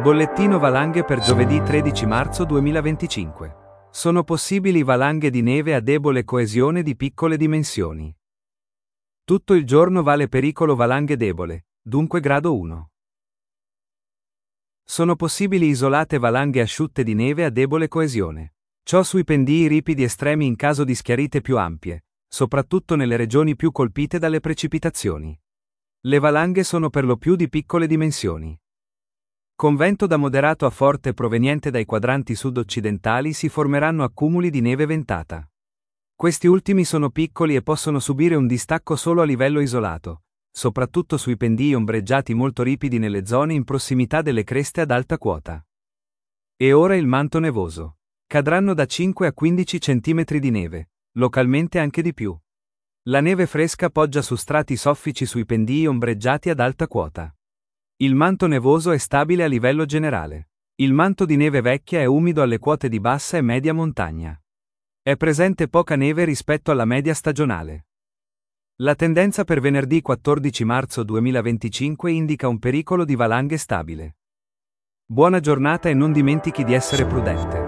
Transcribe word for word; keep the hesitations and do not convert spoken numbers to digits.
Bollettino valanghe per giovedì tredici marzo duemilaventicinque. Sono possibili valanghe di neve a debole coesione di piccole dimensioni. Tutto il giorno vale pericolo valanghe debole, dunque grado uno. Sono possibili isolate valanghe asciutte di neve a debole coesione. Ciò sui pendii ripidi estremi in caso di schiarite più ampie, soprattutto nelle regioni più colpite dalle precipitazioni. Le valanghe sono per lo più di piccole dimensioni. Con vento da moderato a forte proveniente dai quadranti sud-occidentali si formeranno accumuli di neve ventata. Questi ultimi sono piccoli e possono subire un distacco solo a livello isolato, soprattutto sui pendii ombreggiati molto ripidi nelle zone in prossimità delle creste ad alta quota. E ora il manto nevoso. Cadranno da cinque a quindici centimetri di neve, localmente anche di più. La neve fresca poggia su strati soffici sui pendii ombreggiati ad alta quota. Il manto nevoso è stabile a livello generale. Il manto di neve vecchia è umido alle quote di bassa e media montagna. È presente poca neve rispetto alla media stagionale. La tendenza per venerdì quattordici marzo duemilaventicinque indica un pericolo di valanghe stabile. Buona giornata e non dimentichi di essere prudente.